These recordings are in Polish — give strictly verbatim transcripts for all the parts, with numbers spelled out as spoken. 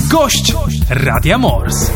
Gość Radia Mors.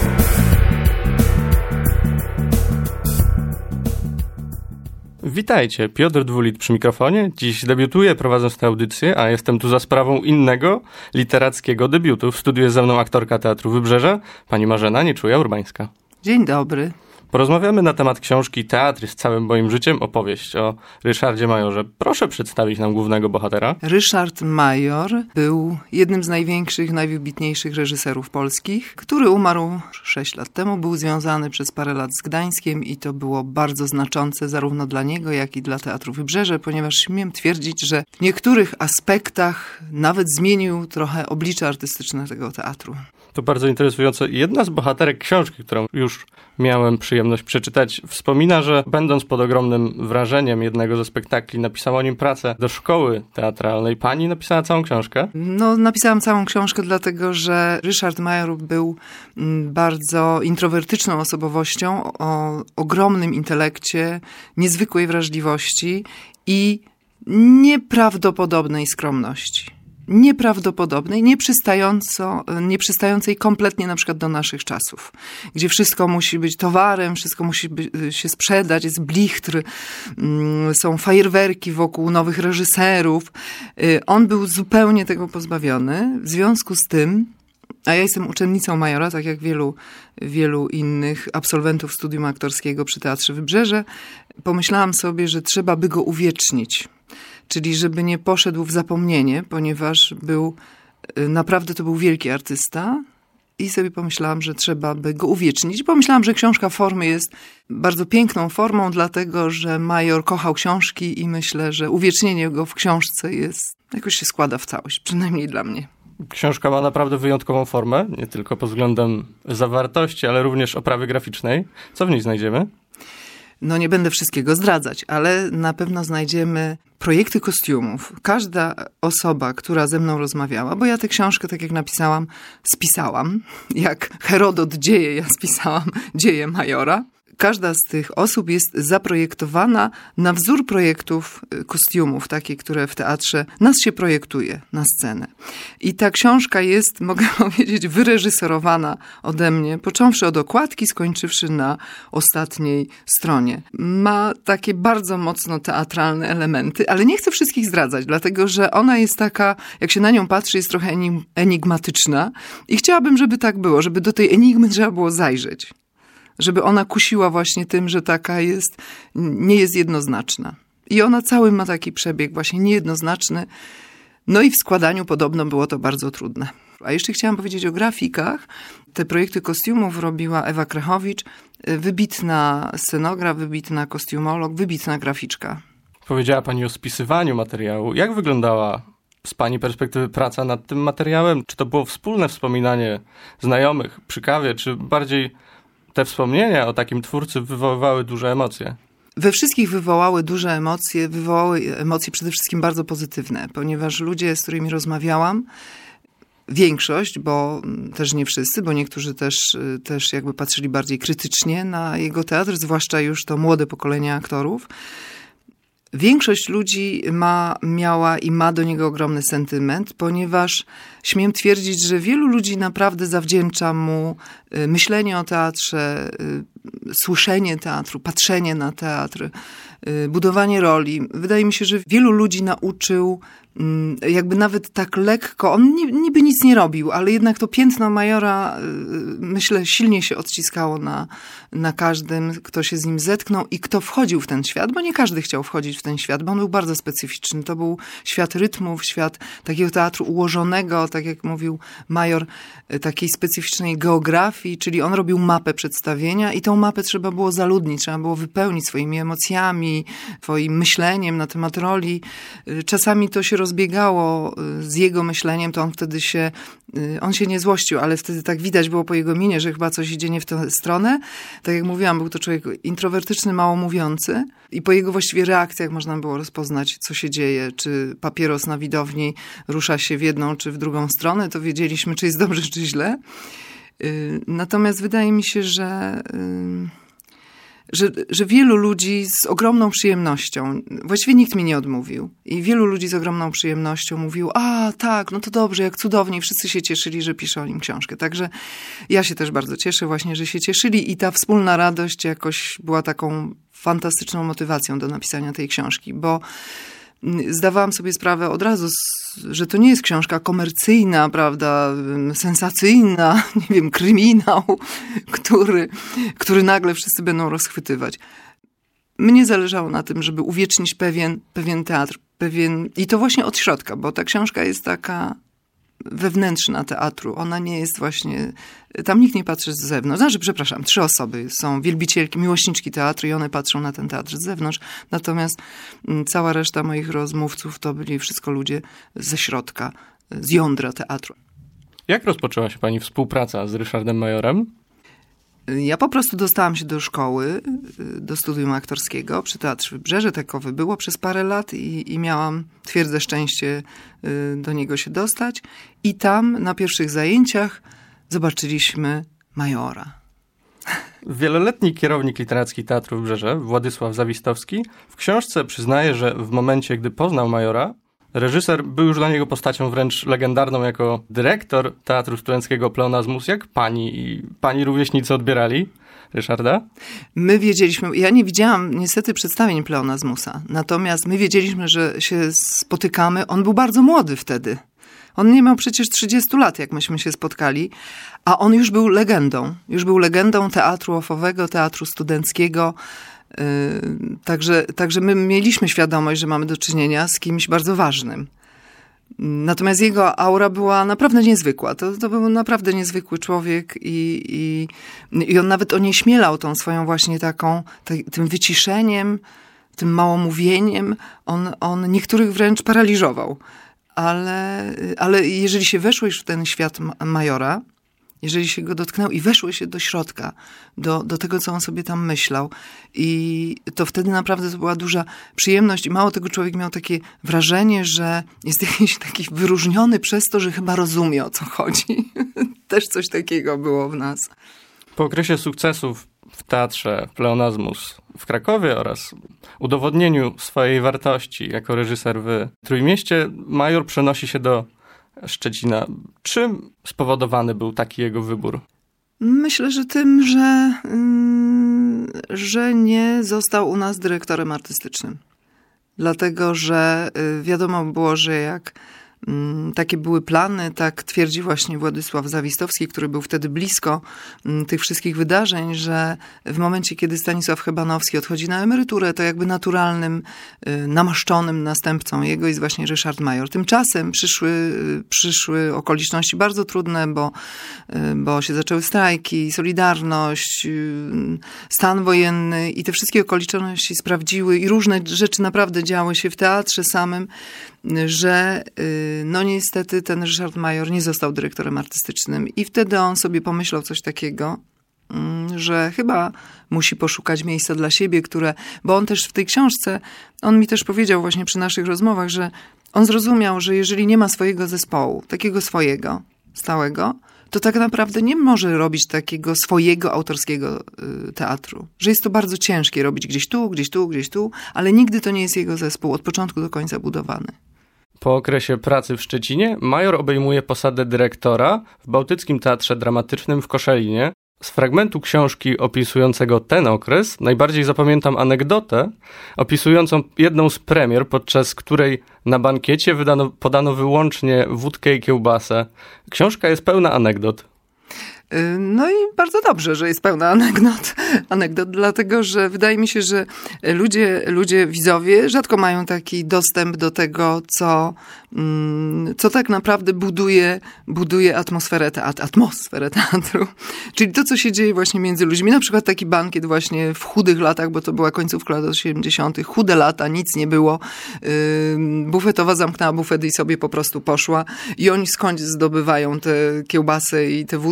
Witajcie, Piotr Dwulit przy mikrofonie. Dziś debiutuję prowadząc tę audycję, a jestem tu za sprawą innego literackiego debiutu. W studiu jest ze mną aktorka Teatru Wybrzeże, pani Marzena Nieczuja-Urbańska. Dzień dobry. Porozmawiamy na temat książki Teatr jest całym moim życiem, opowieść o Ryszardzie Majorze. Proszę przedstawić nam głównego bohatera. Ryszard Major był jednym z największych, najwybitniejszych reżyserów polskich, który umarł sześć lat temu. Był związany przez parę lat z Gdańskiem i to było bardzo znaczące zarówno dla niego, jak i dla Teatru Wybrzeże, ponieważ śmiem twierdzić, że w niektórych aspektach nawet zmienił trochę oblicze artystyczne tego teatru. To bardzo interesujące. Jedna z bohaterek książki, którą już miałem przyjemność przeczytać, wspomina, że będąc pod ogromnym wrażeniem jednego ze spektakli, napisała o nim pracę do szkoły teatralnej. Pani napisała całą książkę? No, napisałam całą książkę, dlatego że Ryszard Major był bardzo introwertyczną osobowością, o ogromnym intelekcie, niezwykłej wrażliwości i nieprawdopodobnej skromności. Nieprawdopodobnej, nieprzystająco, nieprzystającej kompletnie na przykład do naszych czasów, gdzie wszystko musi być towarem, wszystko musi być, się sprzedać, jest blichtr, są fajerwerki wokół nowych reżyserów. On był zupełnie tego pozbawiony. W związku z tym, a ja jestem uczennicą Majora, tak jak wielu, wielu innych absolwentów studium aktorskiego przy Teatrze Wybrzeże, pomyślałam sobie, że trzeba by go uwiecznić. Czyli żeby nie poszedł w zapomnienie, ponieważ był, naprawdę to był wielki artysta i sobie pomyślałam, że trzeba by go uwiecznić. Pomyślałam, że książka formy jest bardzo piękną formą, dlatego że Major kochał książki i myślę, że uwiecznienie go w książce jest, jakoś się składa w całość, przynajmniej dla mnie. Książka ma naprawdę wyjątkową formę, nie tylko pod względem zawartości, ale również oprawy graficznej. Co w niej znajdziemy? No nie będę wszystkiego zdradzać, ale na pewno znajdziemy projekty kostiumów. Każda osoba, która ze mną rozmawiała, bo ja tę książkę, tak jak napisałam, spisałam. Jak Herodot dzieje, ja spisałam dzieje Majora. Każda z tych osób jest zaprojektowana na wzór projektów kostiumów, takie, które w teatrze nas się projektuje na scenę. I ta książka jest, mogę powiedzieć, wyreżyserowana ode mnie, począwszy od okładki, skończywszy na ostatniej stronie. Ma takie bardzo mocno teatralne elementy, ale nie chcę wszystkich zdradzać, dlatego że ona jest taka, jak się na nią patrzy, jest trochę enigmatyczna i chciałabym, żeby tak było, żeby do tej enigmy trzeba było zajrzeć. Żeby ona kusiła właśnie tym, że taka jest, nie jest jednoznaczna. I ona cały ma taki przebieg właśnie niejednoznaczny. No i w składaniu podobno było to bardzo trudne. A jeszcze chciałam powiedzieć o grafikach. Te projekty kostiumów robiła Ewa Krechowicz, wybitna scenograf, wybitna kostiumolog, wybitna graficzka. Powiedziała pani o spisywaniu materiału. Jak wyglądała z pani perspektywy praca nad tym materiałem? Czy to było wspólne wspominanie znajomych przy kawie, czy bardziej te wspomnienia o takim twórcy wywoływały duże emocje? We wszystkich wywołały duże emocje, wywołały emocje przede wszystkim bardzo pozytywne, ponieważ ludzie, z którymi rozmawiałam, większość, bo też nie wszyscy, bo niektórzy też, też jakby patrzyli bardziej krytycznie na jego teatr, zwłaszcza już to młode pokolenie aktorów. Większość ludzi ma, miała i ma do niego ogromny sentyment, ponieważ śmiem twierdzić, że wielu ludzi naprawdę zawdzięcza mu myślenie o teatrze, słyszenie teatru, patrzenie na teatr, budowanie roli. Wydaje mi się, że wielu ludzi nauczył jakby nawet tak lekko, on niby nic nie robił, ale jednak to piętno Majora, myślę, silnie się odciskało na, na każdym, kto się z nim zetknął i kto wchodził w ten świat, bo nie każdy chciał wchodzić w ten świat, bo on był bardzo specyficzny. To był świat rytmów, świat takiego teatru ułożonego, tak jak mówił Major, takiej specyficznej geografii, czyli on robił mapę przedstawienia i tą mapę trzeba było zaludnić, trzeba było wypełnić swoimi emocjami, swoim myśleniem na temat roli. Czasami to się rozbiegało z jego myśleniem, to on wtedy się, on się nie złościł, ale wtedy tak widać było po jego minie, że chyba coś idzie nie w tę stronę. Tak jak mówiłam, był to człowiek introwertyczny, mało mówiący i po jego właściwie reakcjach można było rozpoznać, co się dzieje, czy papieros na widowni rusza się w jedną czy w drugą stronę, to wiedzieliśmy, czy jest dobrze, czy źle. Natomiast wydaje mi się, że że, że wielu ludzi z ogromną przyjemnością, właściwie nikt mi nie odmówił, i wielu ludzi z ogromną przyjemnością mówił, a tak, no to dobrze, jak cudownie, wszyscy się cieszyli, że piszę o nim książkę. Także ja się też bardzo cieszę właśnie, że się cieszyli i ta wspólna radość jakoś była taką fantastyczną motywacją do napisania tej książki, bo zdawałam sobie sprawę od razu, że to nie jest książka komercyjna, prawda, sensacyjna, nie wiem, kryminał, który, który nagle wszyscy będą rozchwytywać. Mnie zależało na tym, żeby uwiecznić pewien, pewien teatr, pewien, i to właśnie od środka, bo ta książka jest taka wewnętrzna teatru. Ona nie jest właśnie, tam nikt nie patrzy z zewnątrz. Znaczy, przepraszam, trzy osoby są wielbicielki, miłośniczki teatru i one patrzą na ten teatr z zewnątrz. Natomiast cała reszta moich rozmówców to byli wszystko ludzie ze środka, z jądra teatru. Jak rozpoczęła się pani współpraca z Ryszardem Majorem? Ja po prostu dostałam się do szkoły, do studium aktorskiego przy Teatrze Wybrzeże. Takowe było przez parę lat i, i miałam twierdze szczęście do niego się dostać. I tam na pierwszych zajęciach zobaczyliśmy Majora. Wieloletni kierownik literacki Teatru Wybrzeże, Władysław Zawistowski, w książce przyznaje, że w momencie, gdy poznał Majora, reżyser był już dla niego postacią wręcz legendarną jako dyrektor Teatru Studenckiego Pleonasmus. Jak pani i pani rówieśnicy odbierali Ryszarda? My wiedzieliśmy, ja nie widziałam niestety przedstawień Pleonasmusa, natomiast my wiedzieliśmy, że się spotykamy. On był bardzo młody wtedy. On nie miał przecież trzydziestu lat, jak myśmy się spotkali, a on już był legendą. Już był legendą teatru ofowego, teatru studenckiego. Yy, także, także my mieliśmy świadomość, że mamy do czynienia z kimś bardzo ważnym. Natomiast jego aura była naprawdę niezwykła. To, to był naprawdę niezwykły człowiek i, i, i on nawet onieśmielał tą swoją właśnie taką, te, tym wyciszeniem, tym małomówieniem. On, on niektórych wręcz paraliżował. Ale, ale jeżeli się weszło już w ten świat Majora, jeżeli się go dotknęło i weszło się do środka, do, do tego, co on sobie tam myślał, i to wtedy naprawdę to była duża przyjemność i mało tego, człowiek miał takie wrażenie, że jest jakiś taki wyróżniony przez to, że chyba rozumie, o co chodzi. Też coś takiego było w nas. Po okresie sukcesów w teatrze Pleonasmus w Krakowie oraz udowodnieniu swojej wartości jako reżyser w Trójmieście, Major przenosi się do Szczecina. Czym spowodowany był taki jego wybór? Myślę, że tym, że, yy, że nie został u nas dyrektorem artystycznym. Dlatego, że yy, wiadomo było, że jak yy, takie były plany, tak twierdzi właśnie Władysław Zawistowski, który był wtedy blisko yy, tych wszystkich wydarzeń, że w momencie, kiedy Stanisław Chebanowski odchodzi na emeryturę, to jakby naturalnym, yy, namaszczonym następcą jego jest właśnie Ryszard Major. Tymczasem przyszły, yy, przyszły okoliczności bardzo trudne, bo, yy, bo się zaczęły strajki, Solidarność, yy, stan wojenny i te wszystkie okoliczności sprawdziły i różne rzeczy naprawdę działy się w teatrze samym, yy, że yy, no niestety ten Ryszard Major nie został dyrektorem artystycznym i wtedy on sobie pomyślał coś takiego, że chyba musi poszukać miejsca dla siebie, które, bo on też w tej książce, on mi też powiedział właśnie przy naszych rozmowach, że on zrozumiał, że jeżeli nie ma swojego zespołu, takiego swojego, stałego, to tak naprawdę nie może robić takiego swojego autorskiego teatru. Że jest to bardzo ciężkie robić gdzieś tu, gdzieś tu, gdzieś tu, ale nigdy to nie jest jego zespół od początku do końca budowany. Po okresie pracy w Szczecinie Major obejmuje posadę dyrektora w Bałtyckim Teatrze Dramatycznym w Koszalinie. Z fragmentu książki opisującego ten okres najbardziej zapamiętam anegdotę opisującą jedną z premier, podczas której na bankiecie wydano, podano wyłącznie wódkę i kiełbasę. Książka jest pełna anegdot. No i bardzo dobrze, że jest pełna anegdot, anegdot, dlatego że wydaje mi się, że ludzie, ludzie widzowie rzadko mają taki dostęp do tego, co, co tak naprawdę buduje, buduje atmosferę teatru, atmosferę teatru. Czyli to, co się dzieje właśnie między ludźmi. Na przykład taki bankiet właśnie w chudych latach, bo to była końcówka lat osiemdziesiątych. Chude lata, nic nie było. Bufetowa zamknęła bufet i sobie po prostu poszła. I oni skądś zdobywają te kiełbasy i tę wódkę. No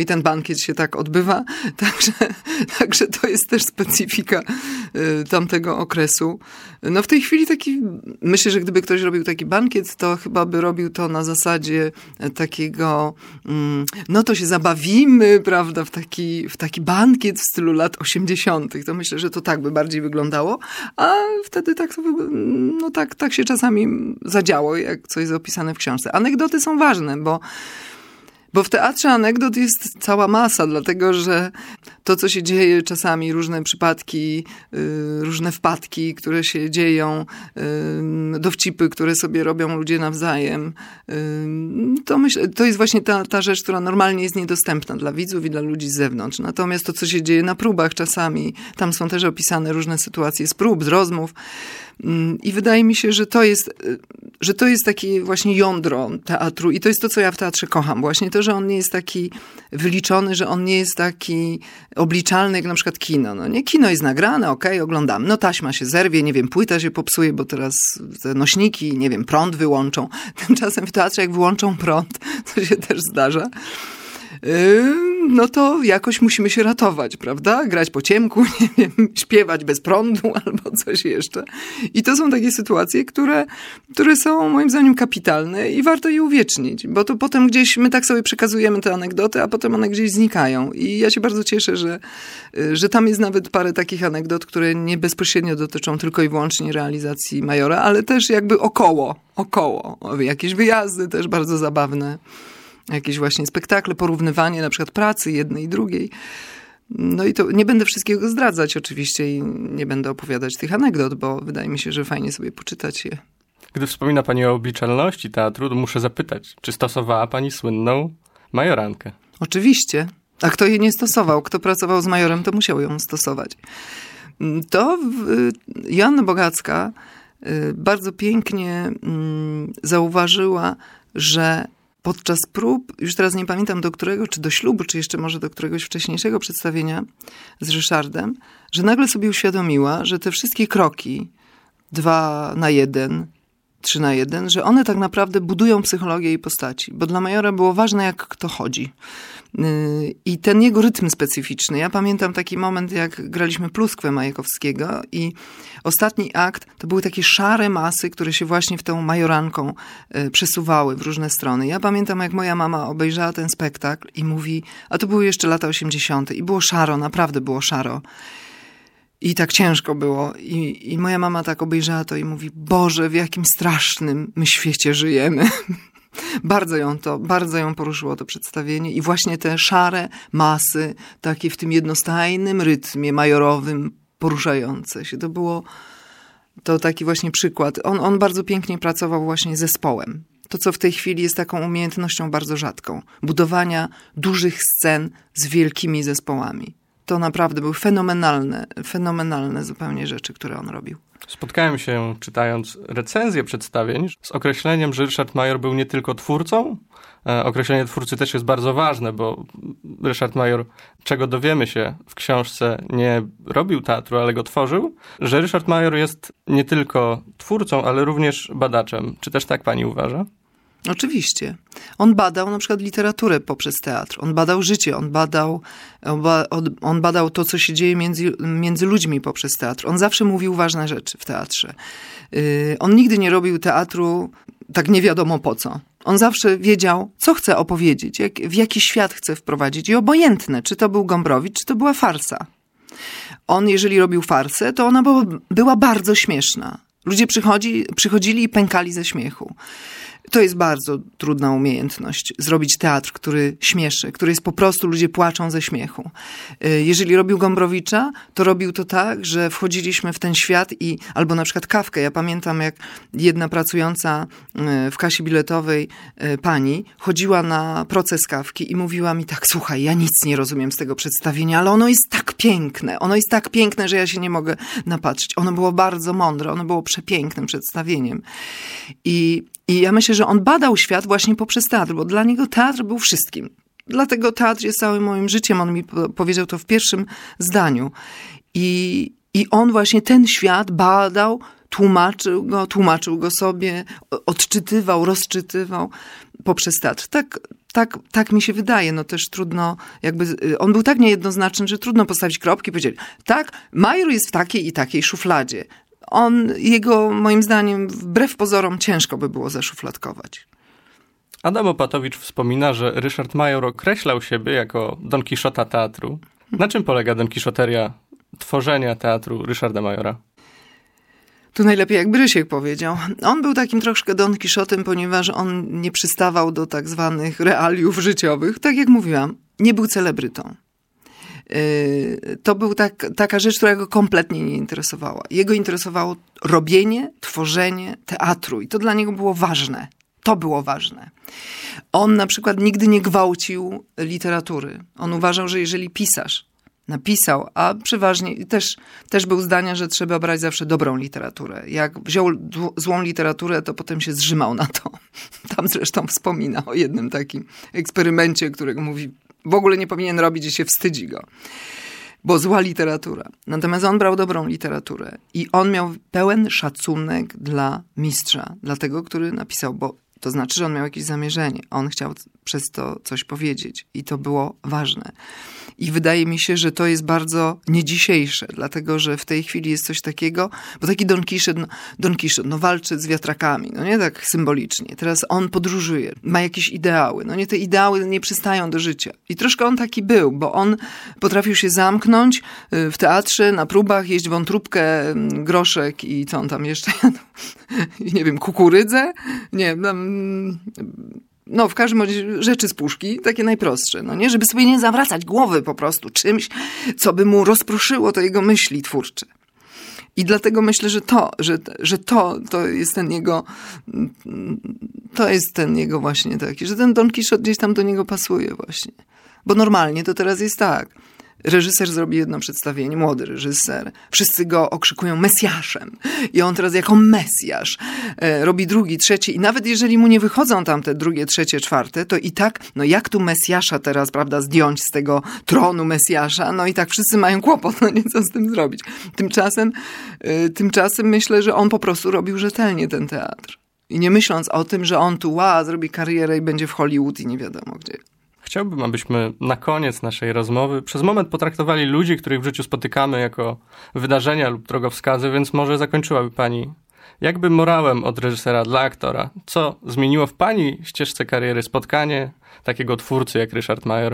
i ten bankiet się tak odbywa, także, także to jest też specyfika tamtego okresu. No w tej chwili taki, myślę, że gdyby ktoś robił taki bankiet, to chyba by robił to na zasadzie takiego, no to się zabawimy, prawda, w taki, w taki bankiet w stylu lat osiemdziesiątych. To myślę, że to tak by bardziej wyglądało, a wtedy tak to, no tak, tak się czasami zadziało, jak coś jest opisane w książce. Anegdoty są ważne, bo Bo w teatrze anegdot jest cała masa, dlatego że to, co się dzieje czasami, różne przypadki, różne wpadki, które się dzieją, dowcipy, które sobie robią ludzie nawzajem, to myślę, to jest właśnie ta, ta rzecz, która normalnie jest niedostępna dla widzów i dla ludzi z zewnątrz. Natomiast to, co się dzieje na próbach czasami, tam są też opisane różne sytuacje z prób, z rozmów. I wydaje mi się, że to jest, że to jest takie właśnie jądro teatru i to jest to, co ja w teatrze kocham. Właśnie to, że on nie jest taki wyliczony, że on nie jest taki obliczalny jak na przykład kino. No nie, kino jest nagrane, okej, okay, oglądamy. No taśma się zerwie, nie wiem, płyta się popsuje, bo teraz te nośniki, nie wiem, prąd wyłączą. Tymczasem w teatrze jak wyłączą prąd, to się też zdarza, no to jakoś musimy się ratować, prawda? Grać po ciemku, nie wiem, śpiewać bez prądu albo coś jeszcze. I to są takie sytuacje, które, które są moim zdaniem kapitalne i warto je uwiecznić, bo to potem gdzieś my tak sobie przekazujemy te anegdoty, a potem one gdzieś znikają. I ja się bardzo cieszę, że, że tam jest nawet parę takich anegdot, które nie bezpośrednio dotyczą tylko i wyłącznie realizacji Majora, ale też jakby około, około. Jakieś wyjazdy też bardzo zabawne. Jakieś właśnie spektakle, porównywanie na przykład pracy jednej i drugiej. No i to nie będę wszystkiego zdradzać oczywiście i nie będę opowiadać tych anegdot, bo wydaje mi się, że fajnie sobie poczytać je. Gdy wspomina pani o obliczalności teatru, to muszę zapytać, czy stosowała pani słynną majorankę? Oczywiście. A kto jej nie stosował? Kto pracował z Majorem, to musiał ją stosować. To Joanna Bogacka bardzo pięknie zauważyła, że podczas prób, już teraz nie pamiętam do którego, czy do ślubu, czy jeszcze może do któregoś wcześniejszego przedstawienia z Ryszardem, że nagle sobie uświadomiła, że te wszystkie kroki, dwa na jeden, trzy na jeden, że one tak naprawdę budują psychologię jej postaci. Bo dla Majora było ważne, jak kto chodzi. I ten jego rytm specyficzny. Ja pamiętam taki moment, jak graliśmy Pluskwę Majakowskiego i ostatni akt to były takie szare masy, które się właśnie w tą majoranką przesuwały w różne strony. Ja pamiętam, jak moja mama obejrzała ten spektakl i mówi, a to były jeszcze lata osiemdziesiąte i było szaro, naprawdę było szaro. I tak ciężko było. I, I moja mama tak obejrzała to i mówi, Boże, w jakim strasznym my świecie żyjemy. Bardzo ją to, bardzo ją poruszyło to przedstawienie i właśnie te szare masy, takie w tym jednostajnym rytmie majorowym, poruszające się. To było to taki właśnie przykład. On, on bardzo pięknie pracował właśnie z zespołem. To, co w tej chwili jest taką umiejętnością bardzo rzadką. Budowania dużych scen z wielkimi zespołami. To naprawdę były fenomenalne, fenomenalne zupełnie rzeczy, które on robił. Spotkałem się, czytając recenzję przedstawień, z określeniem, że Ryszard Major był nie tylko twórcą. E, określenie twórcy też jest bardzo ważne, bo Ryszard Major, czego dowiemy się w książce, nie robił teatru, ale go tworzył, że Ryszard Major jest nie tylko twórcą, ale również badaczem. Czy też tak pani uważa? Oczywiście. On badał na przykład literaturę poprzez teatr. On badał życie, on badał, on badał to, co się dzieje między, między ludźmi poprzez teatr. On zawsze mówił ważne rzeczy w teatrze. On nigdy nie robił teatru tak nie wiadomo po co. On zawsze wiedział, co chce opowiedzieć, jak, w jaki świat chce wprowadzić. I obojętne, czy to był Gombrowicz, czy to była farsa. On, jeżeli robił farsę, to ona była, była bardzo śmieszna. Ludzie przychodzi, przychodzili i pękali ze śmiechu. To jest bardzo trudna umiejętność. Zrobić teatr, który śmieszy, który jest po prostu, ludzie płaczą ze śmiechu. Jeżeli robił Gombrowicza, to robił to tak, że wchodziliśmy w ten świat i, albo na przykład Kawkę. Ja pamiętam, jak jedna pracująca w kasie biletowej pani chodziła na proces Kawki i mówiła mi tak, słuchaj, ja nic nie rozumiem z tego przedstawienia, ale ono jest tak piękne, ono jest tak piękne, że ja się nie mogę napatrzeć. Ono było bardzo mądre, ono było przepięknym przedstawieniem. I I ja myślę, że on badał świat właśnie poprzez teatr, bo dla niego teatr był wszystkim. Dlatego teatr jest całym moim życiem. On mi powiedział to w pierwszym zdaniu. I, i on właśnie ten świat badał, tłumaczył go, tłumaczył go sobie, odczytywał, rozczytywał poprzez teatr. Tak, Tak, tak mi się wydaje, no też trudno, jakby, on był tak niejednoznaczny, że trudno postawić kropki i powiedzieć, tak, Major jest w takiej i takiej szufladzie. On, jego, moim zdaniem, wbrew pozorom ciężko by było zaszufladkować. Adam Opatowicz wspomina, że Ryszard Major określał siebie jako Don Kiszota teatru. Na czym polega donkiszoteria tworzenia teatru Ryszarda Majora? Tu najlepiej jakby Rysiek powiedział. On był takim troszkę Don Kiszotem, ponieważ on nie przystawał do tak zwanych realiów życiowych. Tak jak mówiłam, nie był celebrytą. To był tak, taka rzecz, która go kompletnie nie interesowała. Jego interesowało robienie, tworzenie teatru i to dla niego było ważne. To było ważne. On na przykład nigdy nie gwałcił literatury. On uważał, że jeżeli pisarz napisał, a przeważnie też, też był zdania, że trzeba brać zawsze dobrą literaturę. Jak wziął złą literaturę, to potem się zżymał na to. Tam zresztą wspomina o jednym takim eksperymencie, którego mówi, w ogóle nie powinien robić i się wstydzi go. Bo zła literatura. Natomiast on brał dobrą literaturę i on miał pełen szacunek dla mistrza, dla tego, który napisał, bo to znaczy, że on miał jakieś zamierzenie. On chciał przez to coś powiedzieć i to było ważne. I wydaje mi się, że to jest bardzo niedzisiejsze, dlatego że w tej chwili jest coś takiego, bo taki Don Kiszot, no, Don Kiszot, no walczy z wiatrakami, no nie tak symbolicznie. Teraz on podróżuje, ma jakieś ideały, no nie, te ideały nie przystają do życia. I troszkę on taki był, bo on potrafił się zamknąć w teatrze, na próbach, jeść wątróbkę, groszek i co on tam jeszcze jadł? Nie wiem, kukurydzę? Nie, tam... No, w każdym razie rzeczy z puszki, takie najprostsze, no nie? Żeby sobie nie zawracać głowy po prostu czymś, co by mu rozproszyło to jego myśli twórcze. I dlatego myślę, że to, że, że to, to jest ten jego, to jest ten jego właśnie taki, że ten Don Kiszot gdzieś tam do niego pasuje właśnie. Bo normalnie to teraz jest tak. Reżyser zrobi jedno przedstawienie, młody reżyser. Wszyscy go okrzykują Mesjaszem. I on teraz jako Mesjasz e, robi drugi, trzeci. I nawet jeżeli mu nie wychodzą tam te drugie, trzecie, czwarte, to i tak, no jak tu Mesjasza teraz, prawda, zdjąć z tego tronu Mesjasza? No i tak wszyscy mają kłopot, no nie, co z tym zrobić. Tymczasem, e, tymczasem myślę, że on po prostu robił rzetelnie ten teatr. I nie myśląc o tym, że on tu ła, zrobi karierę i będzie w Hollywood i nie wiadomo gdzie. Chciałbym, abyśmy na koniec naszej rozmowy przez moment potraktowali ludzi, których w życiu spotykamy jako wydarzenia lub drogowskazy, więc może zakończyłaby pani jakby morałem od reżysera dla aktora. Co zmieniło w pani ścieżce kariery spotkanie takiego twórcy jak Ryszard Major?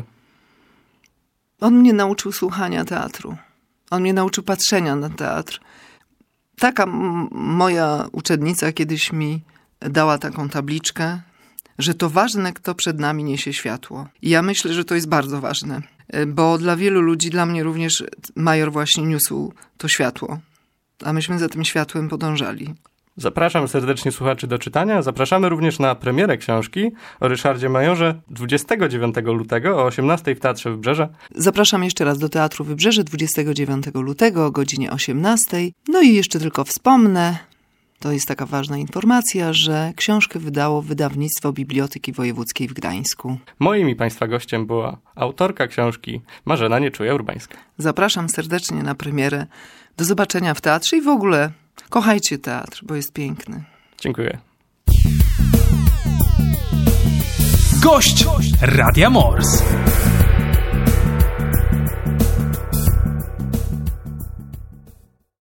On mnie nauczył słuchania teatru. On mnie nauczył patrzenia na teatr. Taka m- moja uczennica kiedyś mi dała taką tabliczkę, że to ważne, kto przed nami niesie światło. I ja myślę, że to jest bardzo ważne, bo dla wielu ludzi, dla mnie również Major właśnie niósł to światło, a myśmy za tym światłem podążali. Zapraszam serdecznie słuchaczy do czytania. Zapraszamy również na premierę książki o Ryszardzie Majorze dwudziestego dziewiątego lutego o osiemnastej w Teatrze Wybrzeże. Zapraszam jeszcze raz do Teatru Wybrzeże dwudziestego dziewiątego lutego o godzinie osiemnastej. No i jeszcze tylko wspomnę, to jest taka ważna informacja, że książkę wydało wydawnictwo Biblioteki Wojewódzkiej w Gdańsku. Moim i państwa gościem była autorka książki Marzena Nieczuja-Urbańska. Zapraszam serdecznie na premierę. Do zobaczenia w teatrze i w ogóle kochajcie teatr, bo jest piękny. Dziękuję. Gość Radia Mors.